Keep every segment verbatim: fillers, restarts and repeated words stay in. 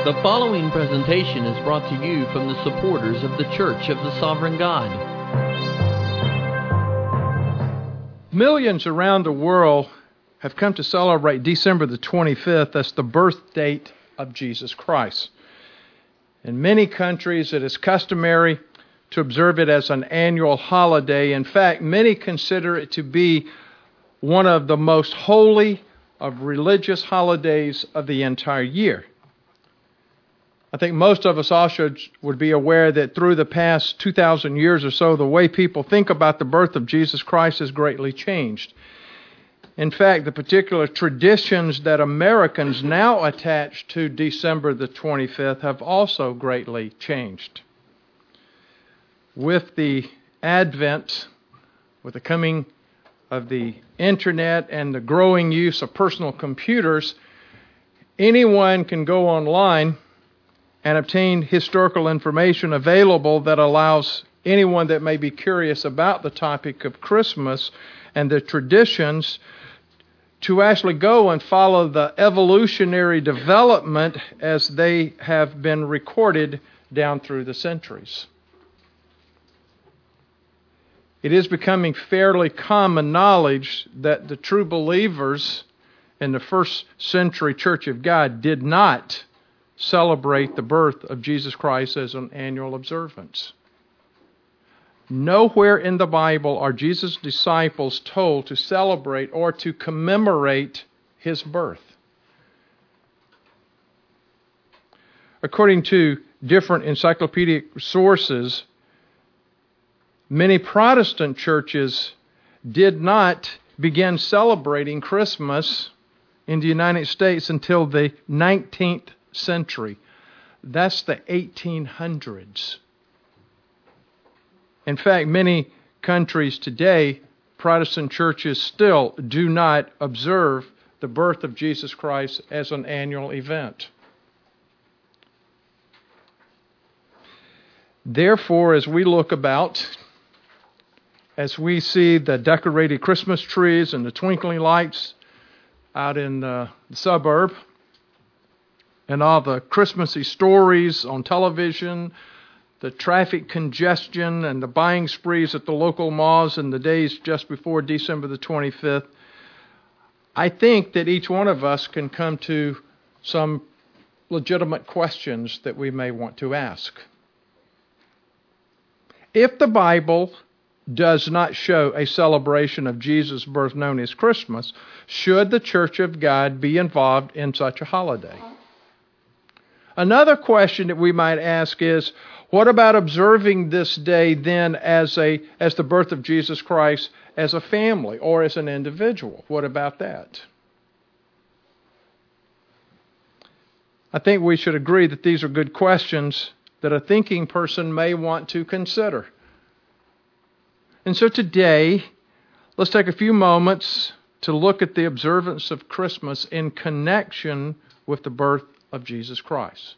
The following presentation is brought to you from the supporters of the Church of the Sovereign God. Millions around the world have come to celebrate December the twenty-fifth as the birth date of Jesus Christ. In many countries, it is customary to observe it as an annual holiday. In fact, many consider it to be one of the most holy of religious holidays of the entire year. I think most of us also would be aware that through the past two thousand years or so, the way people think about the birth of Jesus Christ has greatly changed. In fact, the particular traditions that Americans now attach to December the twenty-fifth have also greatly changed. With the advent, with the coming of the internet and the growing use of personal computers, anyone can go online and obtain historical information available that allows anyone that may be curious about the topic of Christmas and the traditions to actually go and follow the evolutionary development as they have been recorded down through the centuries. It is becoming fairly common knowledge that the true believers in the first century Church of God did not celebrate the birth of Jesus Christ as an annual observance. Nowhere in the Bible are Jesus' disciples told to celebrate or to commemorate his birth. According to different encyclopedic sources, many Protestant churches did not begin celebrating Christmas in the United States until the nineteenth century. That's the eighteen hundreds. In fact, many countries today, Protestant churches still do not observe the birth of Jesus Christ as an annual event. Therefore, as we look about, as we see the decorated Christmas trees and the twinkling lights out in the suburb, and all the Christmassy stories on television, the traffic congestion and the buying sprees at the local malls in the days just before December the twenty-fifth, I think that each one of us can come to some legitimate questions that we may want to ask. If the Bible does not show a celebration of Jesus' birth known as Christmas, should the Church of God be involved in such a holiday? Another question that we might ask is, what about observing this day then as a as the birth of Jesus Christ as a family or as an individual? What about that? I think we should agree that these are good questions that a thinking person may want to consider. And so today, let's take a few moments to look at the observance of Christmas in connection with the birth of Jesus Christ.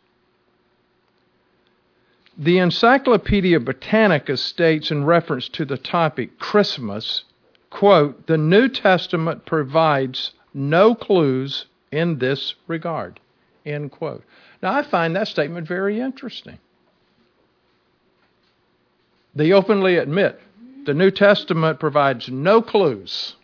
The Encyclopedia Britannica states in reference to the topic Christmas, quote, "The New Testament provides no clues in this regard," end quote. Now, I find that statement very interesting. They openly admit the New Testament provides no clues.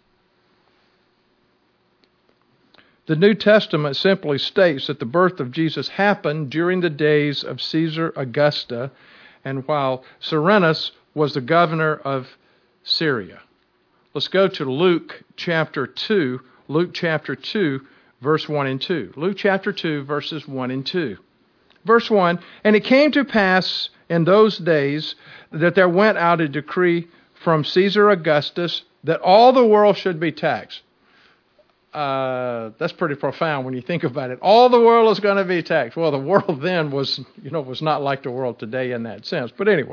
The New Testament simply states that the birth of Jesus happened during the days of Caesar Augusta and while Cyrenius was the governor of Syria. Let's go to Luke chapter two, Luke chapter two, verse one and two. Luke chapter two, verses one and two. Verse one, "And it came to pass in those days that there went out a decree from Caesar Augustus that all the world should be taxed." Uh, that's pretty profound when you think about it. All the world is going to be taxed. Well, the world then was, you know, was not like the world today in that sense. But anyway,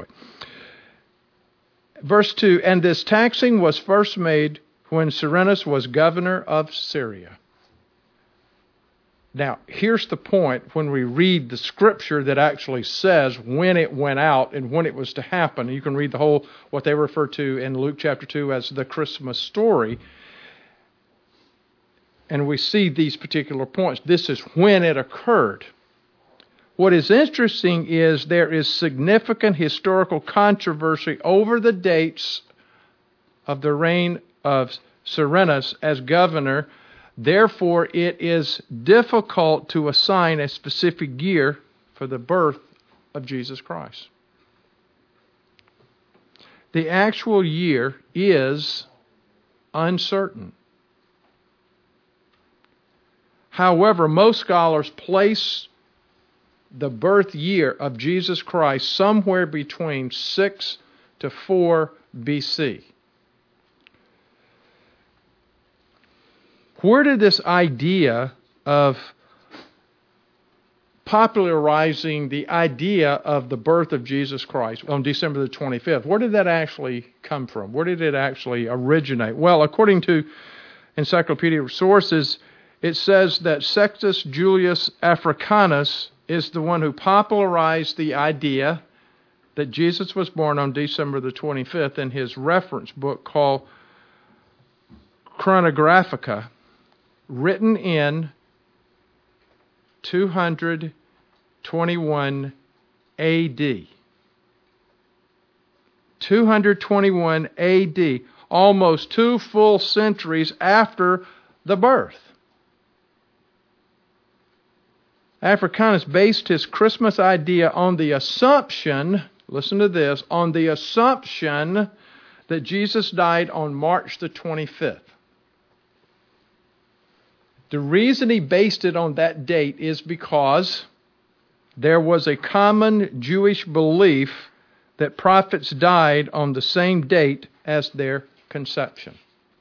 verse two, "And this taxing was first made when Cyrenius was governor of Syria." Now, here's the point when we read the scripture that actually says when it went out and when it was to happen. You can read the whole, what they refer to in Luke chapter two as the Christmas story. And we see these particular points. This is when it occurred. What is interesting is there is significant historical controversy over the dates of the reign of Cyrenius as governor. Therefore, it is difficult to assign a specific year for the birth of Jesus Christ. The actual year is uncertain. However, most scholars place the birth year of Jesus Christ somewhere between six to four B C. Where did this idea of popularizing the idea of the birth of Jesus Christ on December the twenty-fifth, where did that actually come from? Where did it actually originate? Well, according to encyclopedic sources, it says that Sextus Julius Africanus is the one who popularized the idea that Jesus was born on December the twenty-fifth in his reference book called Chronographica, written in two hundred twenty-one A D. two hundred twenty-one A D, almost two full centuries after the birth. Africanus based his Christmas idea on the assumption, listen to this, on the assumption that Jesus died on March the twenty-fifth. The reason he based it on that date is because there was a common Jewish belief that prophets died on the same date as their conception.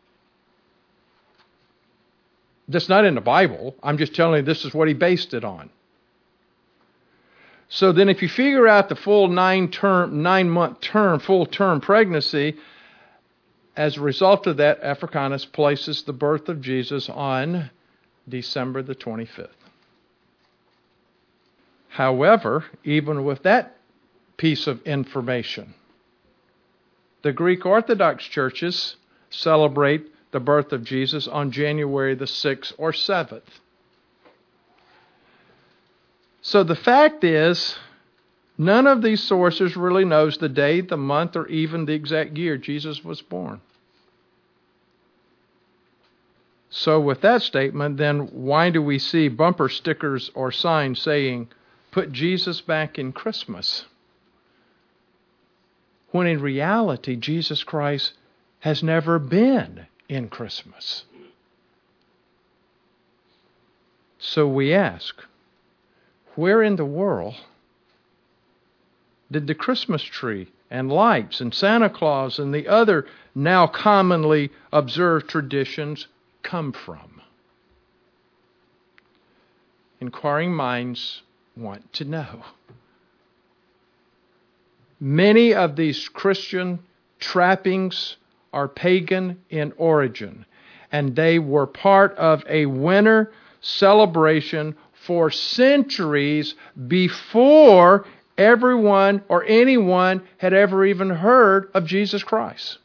That's not in the Bible. I'm just telling you this is what he based it on. So then if you figure out the full nine term, nine month term, full term pregnancy, as a result of that, Africanus places the birth of Jesus on December the twenty-fifth. However, even with that piece of information, the Greek Orthodox churches celebrate the birth of Jesus on January the sixth or seventh. So the fact is, none of these sources really knows the day, the month, or even the exact year Jesus was born. So with that statement, then why do we see bumper stickers or signs saying, "Put Jesus back in Christmas," when in reality Jesus Christ has never been in Christmas? So we ask, where in the world did the Christmas tree and lights and Santa Claus and the other now commonly observed traditions come from? Inquiring minds want to know. Many of these Christian trappings are pagan in origin, and they were part of a winter celebration for centuries before everyone or anyone had ever even heard of Jesus Christ.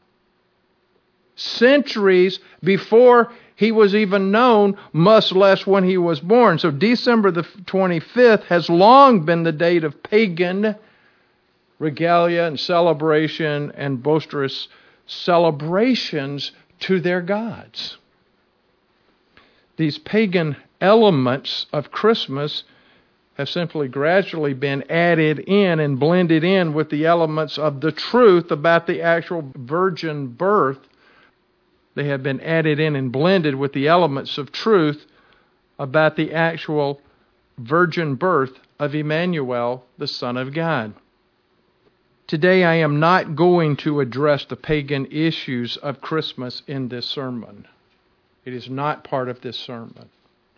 Centuries before he was even known, much less when he was born. So December the twenty-fifth has long been the date of pagan regalia and celebration and boisterous celebrations to their gods. These pagan elements of Christmas have simply gradually been added in and blended in with the elements of the truth about the actual virgin birth. They have been added in and blended with the elements of truth about the actual virgin birth of Emmanuel, the Son of God. Today I am not going to address the pagan issues of Christmas in this sermon. It is not part of this sermon.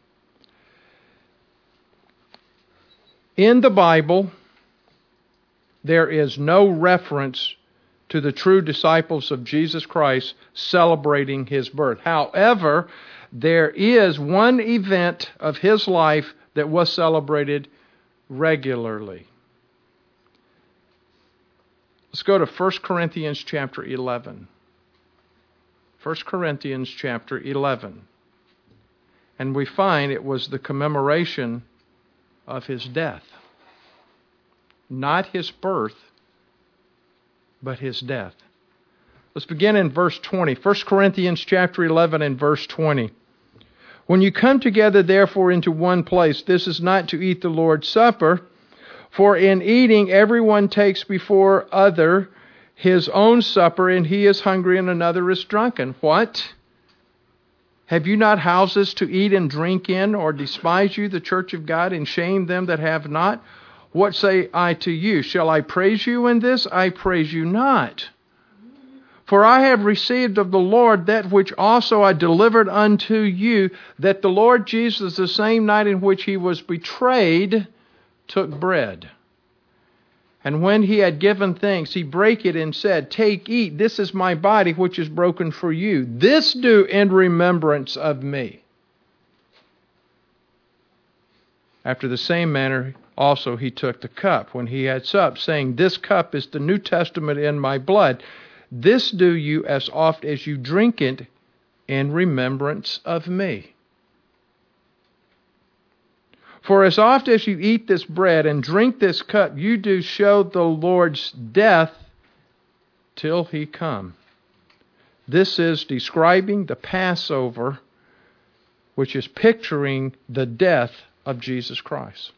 In the Bible, there is no reference to the true disciples of Jesus Christ celebrating his birth. However, there is one event of his life that was celebrated regularly. Let's go to First Corinthians chapter eleven. First Corinthians chapter eleven. And we find it was the commemoration of his death. Not his birth, but his death. Let's begin in verse twenty. First Corinthians chapter eleven and verse twenty. When you come together, therefore, into one place, this is not to eat the Lord's Supper, for in eating everyone takes before other his own supper, and he is hungry and another is drunken. What? Have you not houses to eat and drink in, or despise you the church of God, and shame them that have not? What say I to you? Shall I praise you in this? I praise you not. For I have received of the Lord that which also I delivered unto you, that the Lord Jesus, the same night in which he was betrayed, took bread. And when he had given thanks, he brake it and said, Take, eat, this is my body which is broken for you. This do in remembrance of me. After the same manner also he took the cup when he had supped, saying, This cup is the New Testament in my blood. This do you as oft as you drink it in remembrance of me. For as oft as you eat this bread and drink this cup, you do show the Lord's death till he come. This is describing the Passover, which is picturing the death of Jesus Christ.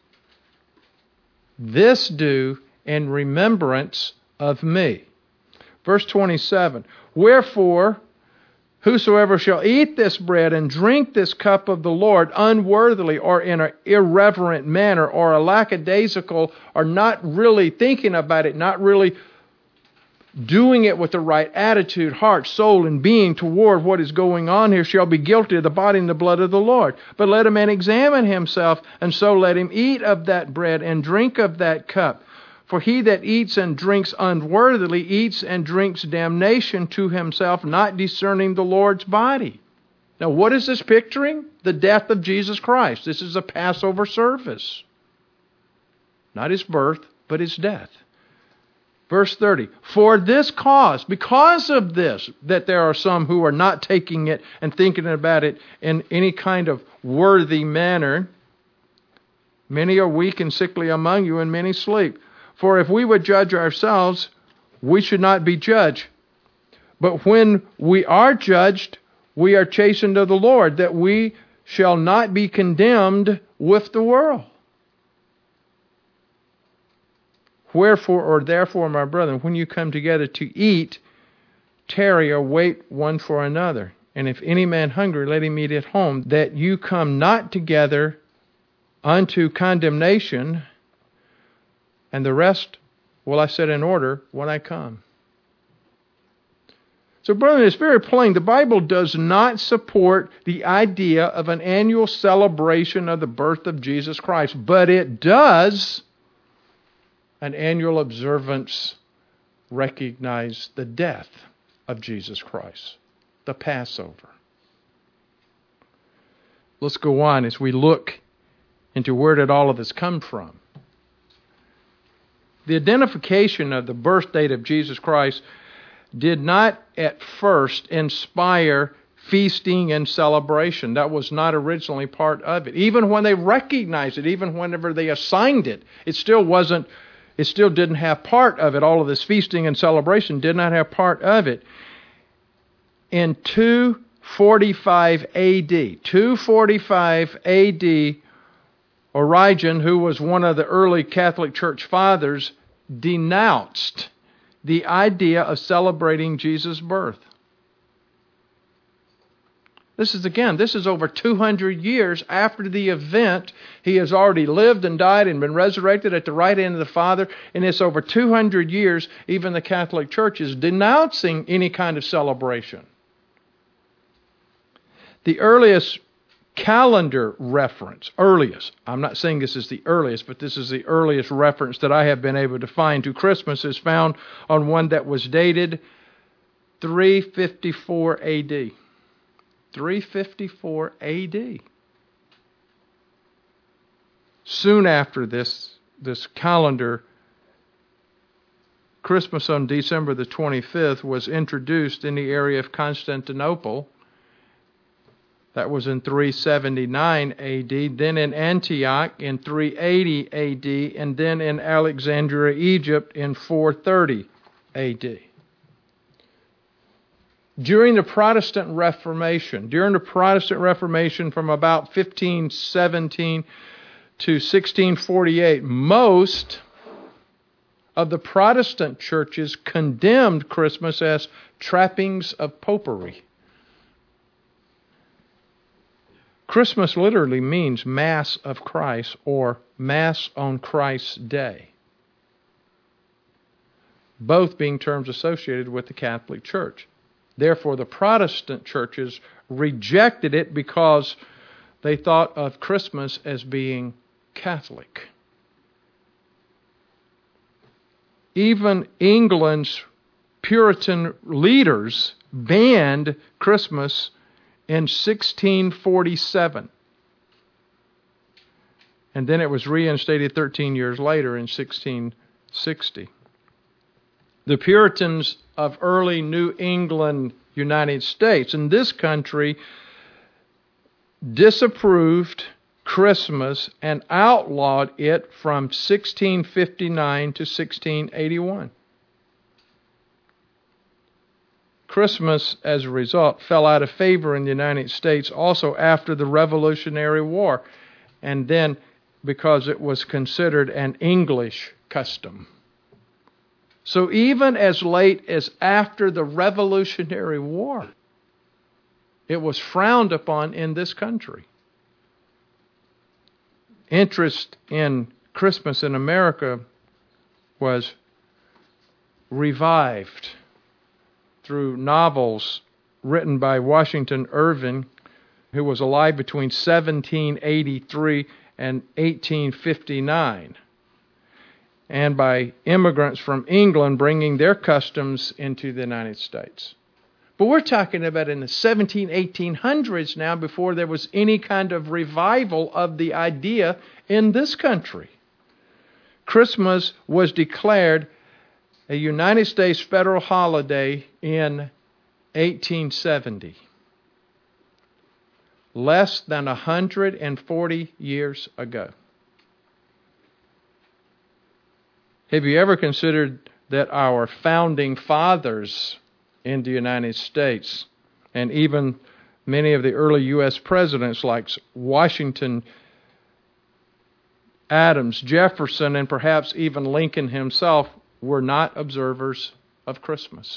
This do in remembrance of me. Verse twenty-seven, Wherefore, whosoever shall eat this bread and drink this cup of the Lord unworthily or in an irreverent manner or a lackadaisical or not really thinking about it, not really doing it with the right attitude, heart, soul, and being toward what is going on here, shall be guilty of the body and the blood of the Lord. But let a man examine himself, and so let him eat of that bread and drink of that cup. For he that eats and drinks unworthily eats and drinks damnation to himself, not discerning the Lord's body. Now, what is this picturing? The death of Jesus Christ. This is a Passover service. Not his birth, but his death. Verse thirty, For this cause, because of this, that there are some who are not taking it and thinking about it in any kind of worthy manner, many are weak and sickly among you, and many sleep. For if we would judge ourselves, we should not be judged. But when we are judged, we are chastened of the Lord, that we shall not be condemned with the world. Wherefore, or therefore, my brethren, when you come together to eat, tarry or wait one for another. And if any man hungry, let him eat at home, that you come not together unto condemnation. And the rest will I set in order when I come. So, brethren, it's very plain. The Bible does not support the idea of an annual celebration of the birth of Jesus Christ, but it does, an annual observance, recognize the death of Jesus Christ, the Passover. Let's go on as we look into where did all of this come from. The identification of the birth date of Jesus Christ did not at first inspire feasting and celebration. That was not originally part of it. Even when they recognized it, even whenever they assigned it, it still wasn't, it still didn't have part of it. All of this feasting and celebration did not have part of it. In two forty-five A D, two forty-five A D, Origen, who was one of the early Catholic Church fathers, denounced the idea of celebrating Jesus' birth. This is, again, this is over two hundred years after the event. He has already lived and died and been resurrected at the right hand of the Father. And it's over two hundred years, even the Catholic Church is denouncing any kind of celebration. The earliest calendar reference, earliest, I'm not saying this is the earliest, but this is the earliest reference that I have been able to find to Christmas, is found on one that was dated three fifty-four A D. three fifty-four A D. Soon after this, this calendar, Christmas on December the twenty-fifth was introduced in the area of Constantinople. That was in three seventy-nine A D, then in Antioch in three eighty A D, and then in Alexandria, Egypt in four thirty A D. During the Protestant Reformation, during the Protestant Reformation from about fifteen seventeen to sixteen forty-eight, most of the Protestant churches condemned Christmas as trappings of popery. Christmas literally means Mass of Christ or Mass on Christ's Day, both being terms associated with the Catholic Church. Therefore, the Protestant churches rejected it because they thought of Christmas as being Catholic. Even England's Puritan leaders banned Christmas in sixteen forty-seven. And then it was reinstated thirteen years later in sixteen sixty. The Puritans of early New England, United States, in this country, disapproved Christmas and outlawed it from sixteen fifty-nine to sixteen eighty-one. Christmas, as a result, fell out of favor in the United States also after the Revolutionary War, and then because it was considered an English custom. So even as late as after the Revolutionary War, it was frowned upon in this country. Interest in Christmas in America was revived through novels written by Washington Irving, who was alive between seventeen eighty-three and eighteen fifty-nine, and by immigrants from England bringing their customs into the United States. But we're talking about in the seventeen, eighteen hundreds now, before there was any kind of revival of the idea in this country. Christmas was declared a United States federal holiday in eighteen seventy. Less than one hundred forty years ago. Have you ever considered that our founding fathers in the United States, and even many of the early U S presidents like Washington, Adams, Jefferson, and perhaps even Lincoln himself, were not observers of Christmas?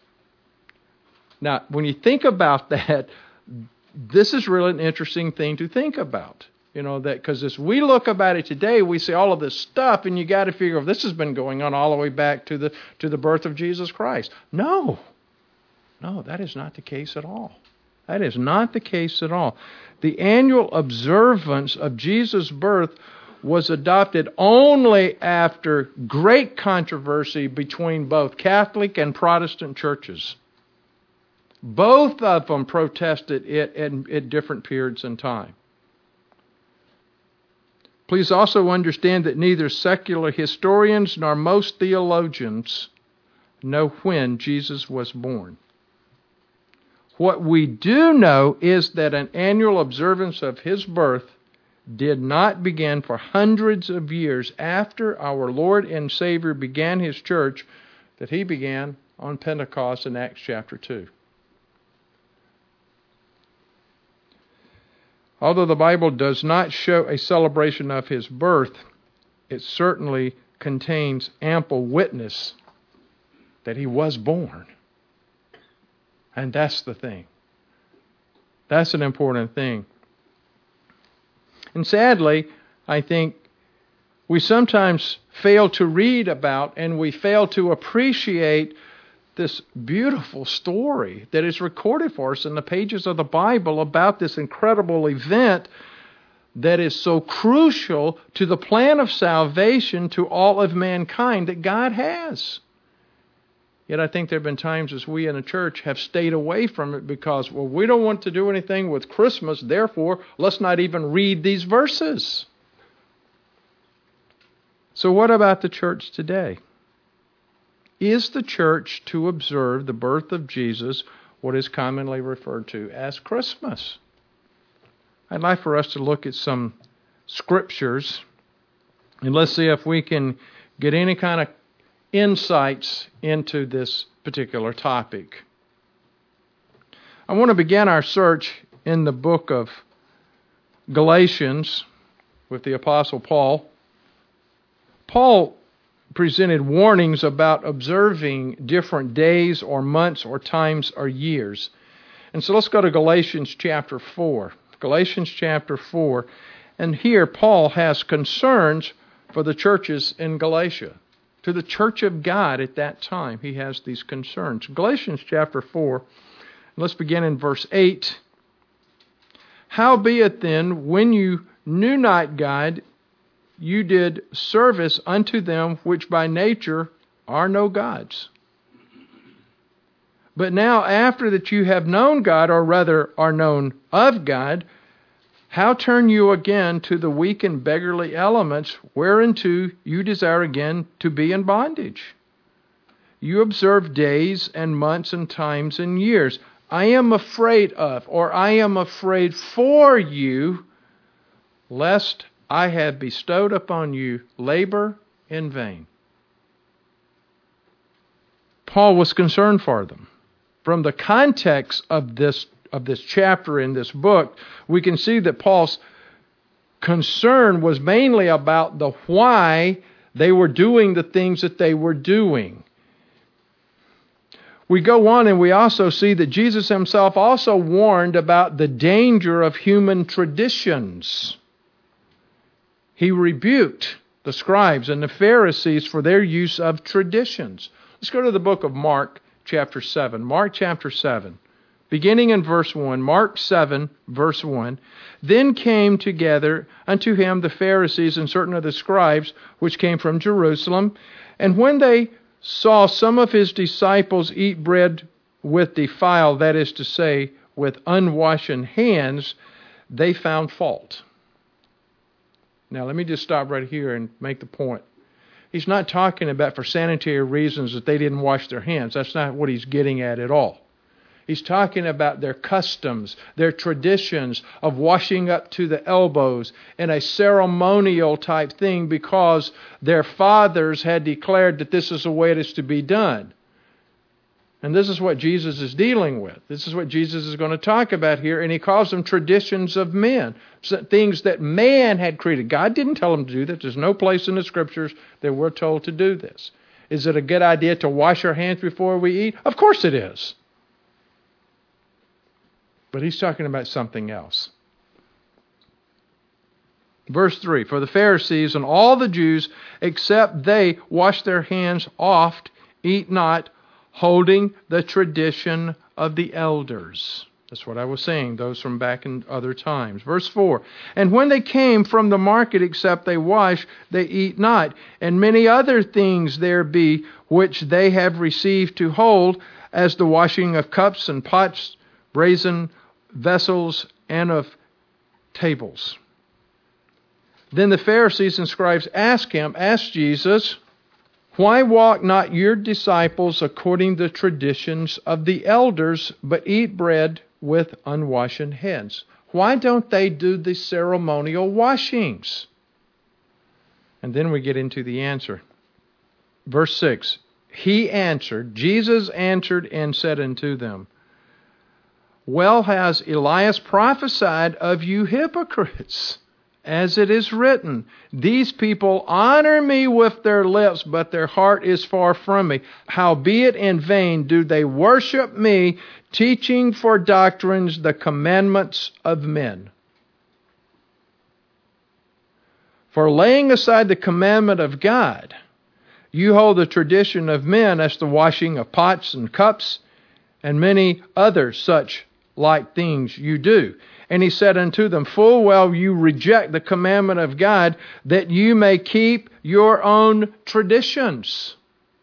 Now, when you think about that, this is really an interesting thing to think about. You know, that because as we look about it today, we see all of this stuff, and you got to figure, this has been going on all the way back to the to the birth of Jesus Christ. No, no, that is not the case at all. That is not the case at all. The annual observance of Jesus' birth was adopted only after great controversy between both Catholic and Protestant churches. Both of them protested it at, at different periods in time. Please also understand that neither secular historians nor most theologians know when Jesus was born. What we do know is that an annual observance of his birth did not begin for hundreds of years after our Lord and Savior began his church, that he began on Pentecost in Acts chapter two. Although the Bible does not show a celebration of his birth, it certainly contains ample witness that he was born. And that's the thing. That's an important thing. And sadly, I think we sometimes fail to read about and we fail to appreciate this beautiful story that is recorded for us in the pages of the Bible about this incredible event that is so crucial to the plan of salvation to all of mankind that God has. Yet I think there have been times as we in the church have stayed away from it because, well, we don't want to do anything with Christmas, therefore let's not even read these verses. So what about the church today? Is the church to observe the birth of Jesus what is commonly referred to as Christmas? I'd like for us to look at some scriptures, and let's see if we can get any kind of insights into this particular topic. I want to begin our search in the book of Galatians with the Apostle Paul. Paul presented warnings about observing different days or months or times or years. And so let's go to Galatians chapter four. Galatians chapter four. And here Paul has concerns for the churches in Galatia. To the church of God at that time, he has these concerns. Galatians chapter four, let's begin in verse eight. Howbeit then, when you knew not God, you did service unto them which by nature are no gods. But now after that you have known God, or rather are known of God, how turn you again to the weak and beggarly elements, whereunto you desire again to be in bondage? You observe days and months and times and years. I am afraid of, or I am afraid for you, lest I have bestowed upon you labor in vain. Paul was concerned for them. From the context of this of this chapter in this book, we can see that Paul's concern was mainly about the why they were doing the things that they were doing. We go on and we also see that Jesus himself also warned about the danger of human traditions. He rebuked the scribes and the Pharisees for their use of traditions. Let's go to the book of Mark chapter seven. Mark chapter seven. Beginning in verse one, Mark seven, verse one, Then came together unto him the Pharisees and certain of the scribes, which came from Jerusalem. And when they saw some of his disciples eat bread with defiled, that is to say, with unwashen hands, they found fault. Now let me just stop right here and make the point. He's not talking about for sanitary reasons that they didn't wash their hands. That's not what he's getting at at all. He's talking about their customs, their traditions of washing up to the elbows in a ceremonial type thing because their fathers had declared that this is the way it is to be done. And this is what Jesus is dealing with. This is what Jesus is going to talk about here. And he calls them traditions of men. Things that man had created. God didn't tell them to do that. There's no place in the Scriptures that we're told to do this. Is it a good idea to wash our hands before we eat? Of course it is. But he's talking about something else. Verse three, For the Pharisees and all the Jews, except they wash their hands oft, eat not, holding the tradition of the elders. That's what I was saying, those from back in other times. Verse four, And when they came from the market, except they wash, they eat not. And many other things there be, which they have received to hold, as the washing of cups and pots, brazen vessels, and of tables. Then the Pharisees and scribes asked him, asked Jesus, Why walk not your disciples according to the traditions of the elders, but eat bread with unwashen hands? Why don't they do the ceremonial washings? And then we get into the answer. Verse six, He answered, Jesus answered and said unto them, Well has Elias prophesied of you hypocrites, as it is written, These people honor me with their lips, but their heart is far from me. Howbeit in vain do they worship me, teaching for doctrines the commandments of men. For laying aside the commandment of God, you hold the tradition of men as the washing of pots and cups, and many other such like things you do. And he said unto them, Full well you reject the commandment of God, that you may keep your own traditions.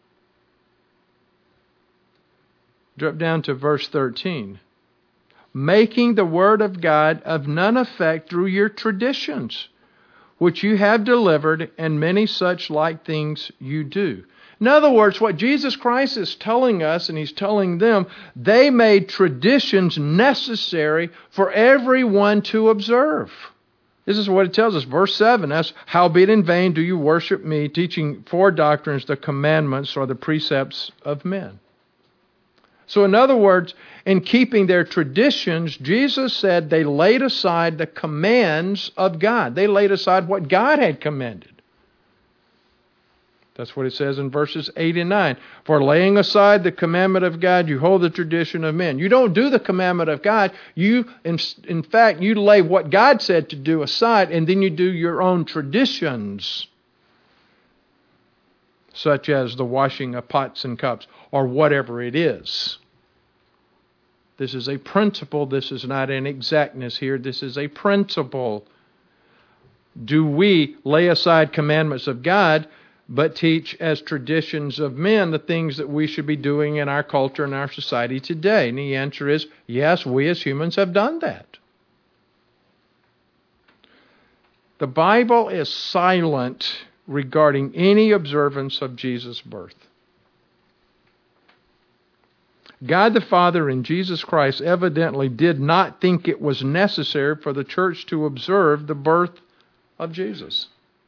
Drop down to verse thirteen. Making the word of God of none effect through your traditions, which you have delivered, and many such like things you do. In other words, what Jesus Christ is telling us, and He's telling them, they made traditions necessary for everyone to observe. This is what it tells us. Verse seven, that's, howbeit in vain do you worship me, teaching for doctrines the commandments or the precepts of men. So in other words, in keeping their traditions, Jesus said they laid aside the commands of God. They laid aside what God had commanded. That's what it says in verses eight and nine. For laying aside the commandment of God, you hold the tradition of men. You don't do the commandment of God. You, in, in fact, you lay what God said to do aside, and then you do your own traditions, such as the washing of pots and cups, or whatever it is. This is a principle. This is not an exactness here. This is a principle. Do we lay aside commandments of God, but teach as traditions of men the things that we should be doing in our culture and our society today? And the answer is, yes, we as humans have done that. The Bible is silent regarding any observance of Jesus' birth. God the Father and Jesus Christ evidently did not think it was necessary for the church to observe the birth of Jesus.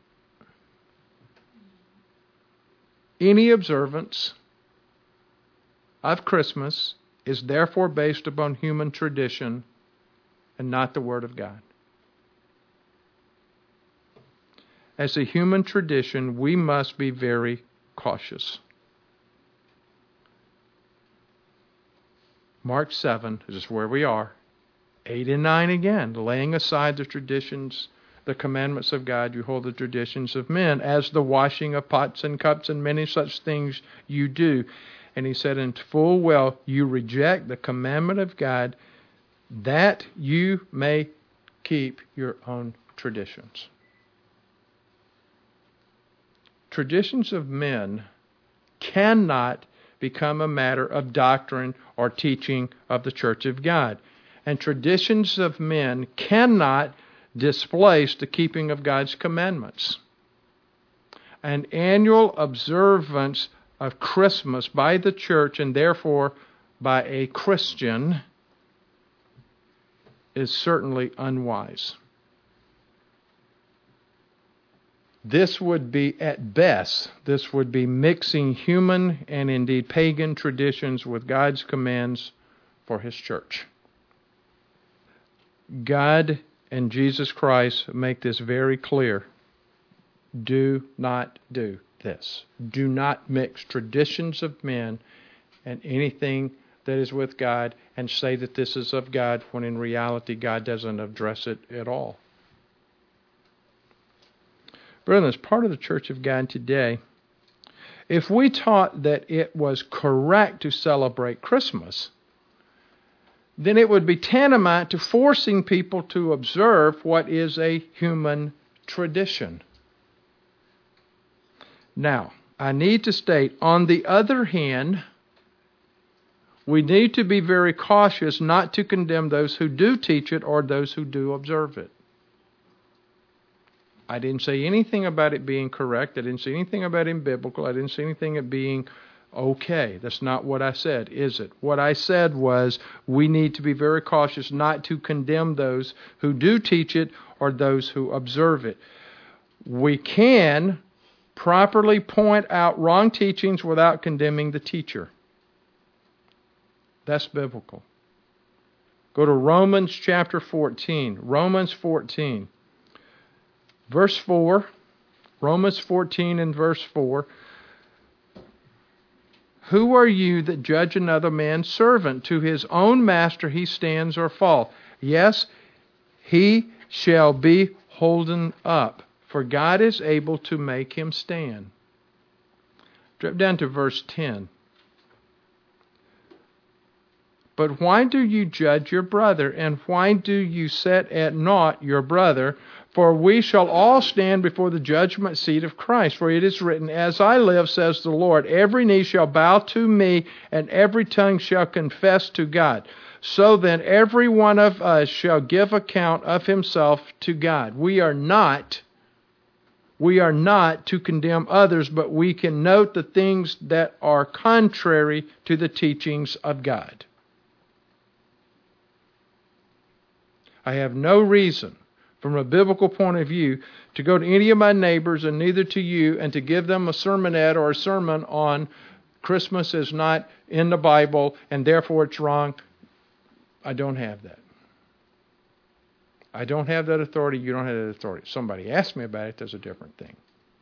Any observance of Christmas is therefore based upon human tradition and not the Word of God. As a human tradition, we must be very cautious. Mark seven is where we are. eight and nine again, laying aside the traditions, the commandments of God, you hold the traditions of men, as the washing of pots and cups and many such things you do. And he said, in full well, you reject the commandment of God, that you may keep your own traditions. Traditions of men cannot become a matter of doctrine or teaching of the Church of God. And traditions of men cannot displace the keeping of God's commandments. An annual observance of Christmas by the church, and therefore by a Christian, is certainly unwise. This would be, at best, this would be mixing human and indeed pagan traditions with God's commands for His church. God and Jesus Christ make this very clear. Do not do this. Do not mix traditions of men and anything that is with God and say that this is of God, when in reality God doesn't address it at all. Brethren, as part of the Church of God today, if we taught that it was correct to celebrate Christmas, then it would be tantamount to forcing people to observe what is a human tradition. Now, I need to state, on the other hand, we need to be very cautious not to condemn those who do teach it or those who do observe it. I didn't say anything about it being correct. I didn't say anything about it being biblical. I didn't say anything about it being okay. That's not what I said, is it? What I said was we need to be very cautious not to condemn those who do teach it or those who observe it. We can properly point out wrong teachings without condemning the teacher. That's biblical. Go to Romans chapter fourteen. Romans fourteen. Verse four. Romans fourteen and verse four. Who are you that judge another man's servant? To his own master he stands or falls. Yes, he shall be holden up, for God is able to make him stand. Drop down to verse ten. But why do you judge your brother, and why do you set at naught your brother? For we shall all stand before the judgment seat of Christ. For it is written, As I live, says the Lord, every knee shall bow to me, and every tongue shall confess to God. So then every one of us shall give account of himself to God. We are not, We are not to condemn others, but we can note the things that are contrary to the teachings of God. I have no reason, from a biblical point of view, to go to any of my neighbors and neither to you and to give them a sermonette or a sermon on Christmas is not in the Bible and therefore it's wrong. I don't have that. I don't have that authority. You don't have that authority. If somebody asks me about it, that's a different thing.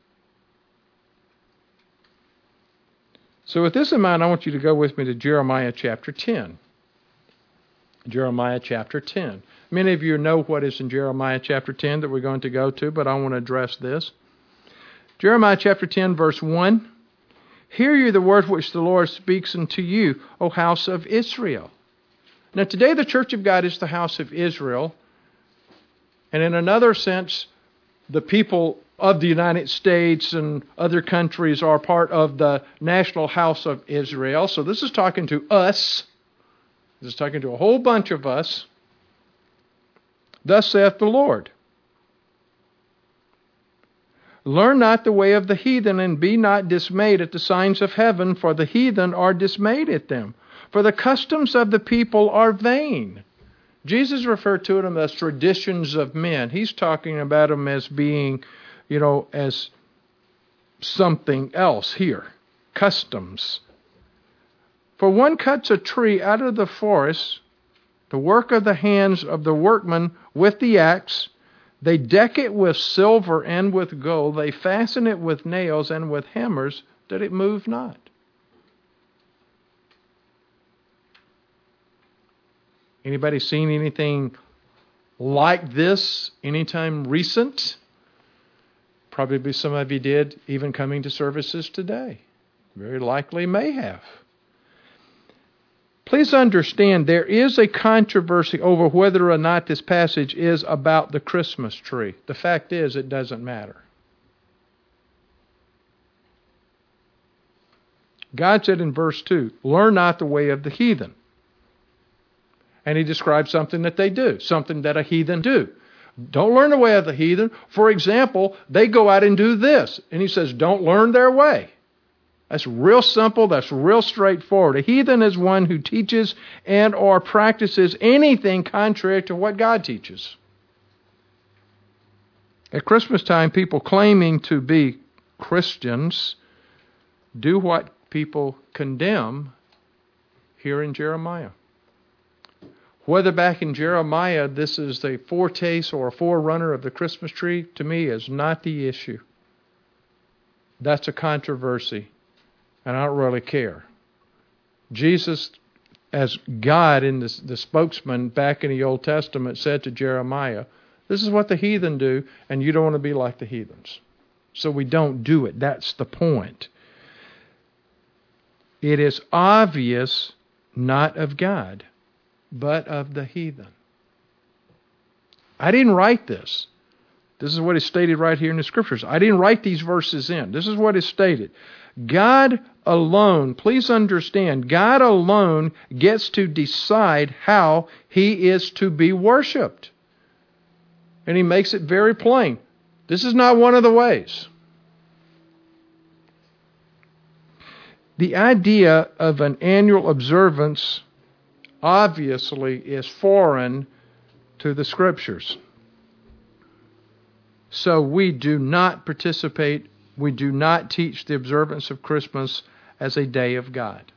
So with this in mind, I want you to go with me to Jeremiah chapter ten. Jeremiah chapter ten. Many of you know what is in Jeremiah chapter ten that we're going to go to, but I want to address this. Jeremiah chapter ten, verse one. Hear ye the word which the Lord speaks unto you, O house of Israel. Now today the church of God is the house of Israel. And in another sense, the people of the United States and other countries are part of the national house of Israel. So this is talking to us. This is talking to a whole bunch of us. Thus saith the Lord. Learn not the way of the heathen, and be not dismayed at the signs of heaven, for the heathen are dismayed at them. For the customs of the people are vain. Jesus referred to them as traditions of men. He's talking about them as being, you know, as something else here. Customs. For one cuts a tree out of the forest, the work of the hands of the workman with the axe. They deck it with silver and with gold. They fasten it with nails and with hammers, that it move not. Anybody seen anything like this anytime recent? Probably some of you did, even coming to services today. Very likely may have. Please understand, there is a controversy over whether or not this passage is about the Christmas tree. The fact is, it doesn't matter. God said in verse two, learn not the way of the heathen. And he describes something that they do, something that a heathen do. Don't learn the way of the heathen. For example, they go out and do this. And he says, don't learn their way. That's real simple. That's real straightforward. A heathen is one who teaches and or practices anything contrary to what God teaches. At Christmas time, people claiming to be Christians do what people condemn here in Jeremiah. Whether back in Jeremiah this is a foretaste or a forerunner of the Christmas tree, to me is not the issue. That's a controversy, and I don't really care. Jesus, as God in the, the spokesman back in the Old Testament, said to Jeremiah, this is what the heathen do, and you don't want to be like the heathens. So we don't do it. That's the point. It is obvious not of God, but of the heathen. I didn't write this. This is what is stated right here in the Scriptures. I didn't write these verses in. This is what is stated. God alone, please understand, God alone gets to decide how He is to be worshipped. And He makes it very plain. This is not one of the ways. The idea of an annual observance obviously is foreign to the Scriptures. So we do not participate, we do not teach the observance of Christmas as a day of God.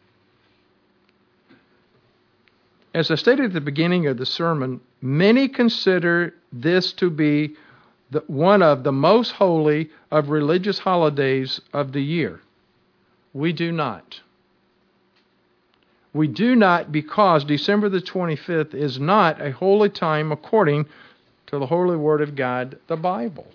As I stated at the beginning of the sermon, many consider this to be the, one of the most holy of religious holidays of the year. We do not. We do not because December the twenty-fifth is not a holy time according to the holy word of God, the Bible.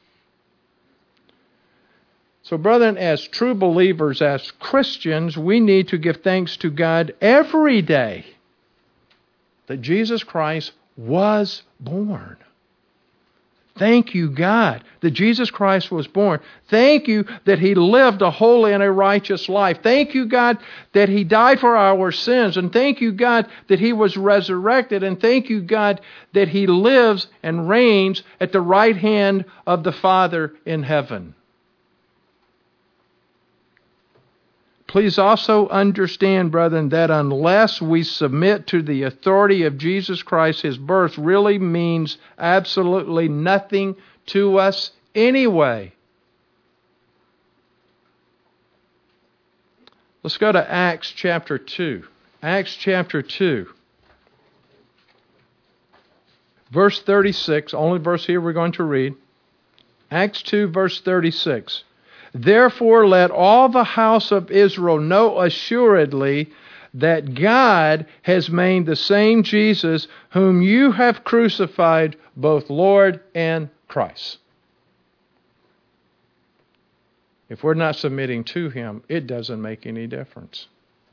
So, brethren, as true believers, as Christians, we need to give thanks to God every day that Jesus Christ was born. Thank you, God, that Jesus Christ was born. Thank you that He lived a holy and a righteous life. Thank you, God, that He died for our sins. And thank you, God, that He was resurrected. And thank you, God, that He lives and reigns at the right hand of the Father in heaven. Please also understand, brethren, that unless we submit to the authority of Jesus Christ, His birth really means absolutely nothing to us anyway. Let's go to Acts chapter two. Acts chapter two. Verse thirty-six, only verse here we're going to read. Acts two, verse thirty-six. Therefore let all the house of Israel know assuredly that God has made the same Jesus whom you have crucified both Lord and Christ. If we're not submitting to Him, it doesn't make any difference.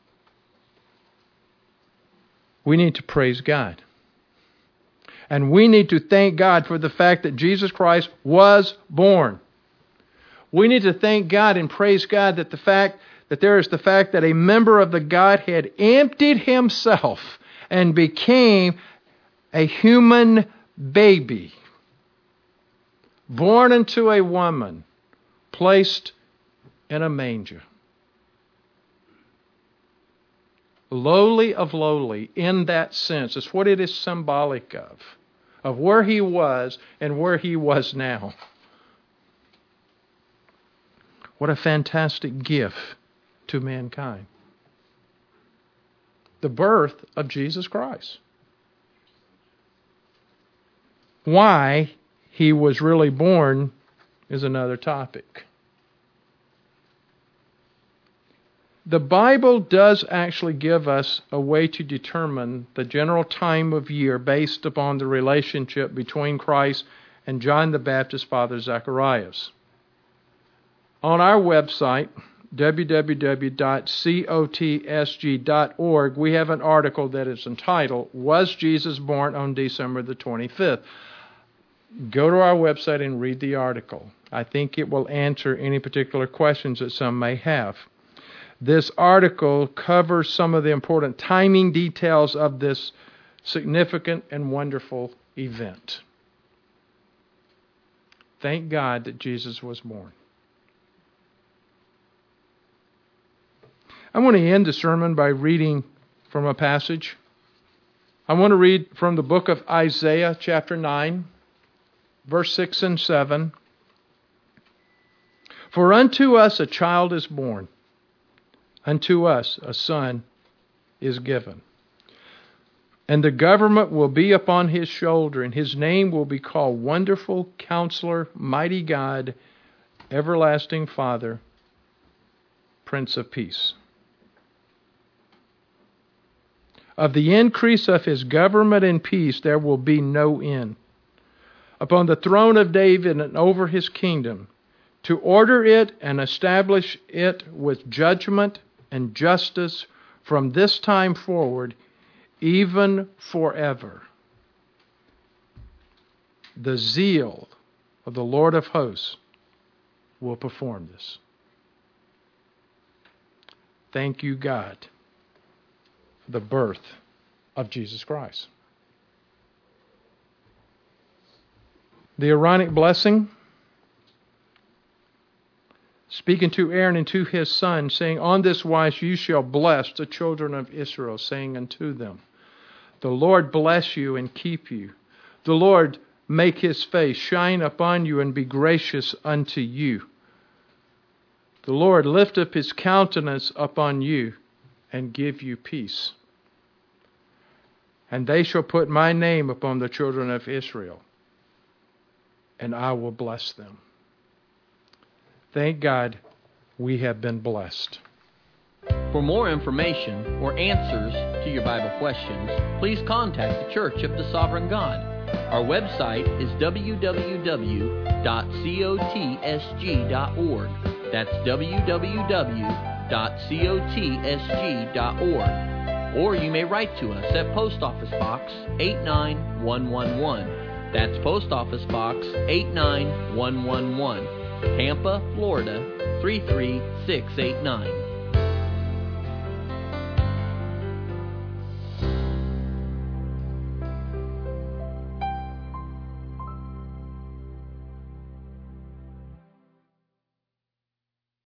We need to praise God. And we need to thank God for the fact that Jesus Christ was born. We need to thank God and praise God that the fact that there is the fact that a member of the Godhead emptied Himself and became a human baby, born into a woman, placed in a manger. Lowly of lowly in that sense. It's what it is symbolic of, of where He was and where He was now. What a fantastic gift to mankind. The birth of Jesus Christ. Why He was really born is another topic. The Bible does actually give us a way to determine the general time of year based upon the relationship between Christ and John the Baptist's father Zacharias. On our website, w w w dot cotsg dot org, we have an article that is entitled, Was Jesus Born on December the twenty-fifth? Go to our website and read the article. I think it will answer any particular questions that some may have. This article covers some of the important timing details of this significant and wonderful event. Thank God that Jesus was born. I want to end the sermon by reading from a passage. I want to read from the book of Isaiah, chapter nine, verse six and seven. For unto us a child is born, unto us a son is given. And the government will be upon His shoulder, and His name will be called Wonderful Counselor, Mighty God, Everlasting Father, Prince of Peace. Of the increase of His government and peace there will be no end. Upon the throne of David and over His kingdom, to order it and establish it with judgment and justice from this time forward, even forever. The zeal of the Lord of hosts will perform this. Thank you, God, for the birth of Jesus Christ. The Aaronic blessing, speaking to Aaron and to his son, saying, On this wise you shall bless the children of Israel, saying unto them, The Lord bless you and keep you. The Lord make His face shine upon you and be gracious unto you. The Lord lift up His countenance upon you and give you peace. And they shall put my name upon the children of Israel, and I will bless them. Thank God we have been blessed. For more information or answers to your Bible questions, please contact the Church of the Sovereign God. Our website is w w w dot cotsg dot org. That's w w w dot cotsg dot org. Or you may write to us at Post Office Box eight nine one one one, That's Post Office Box eight nine one one one, Tampa, Florida three three six eight nine.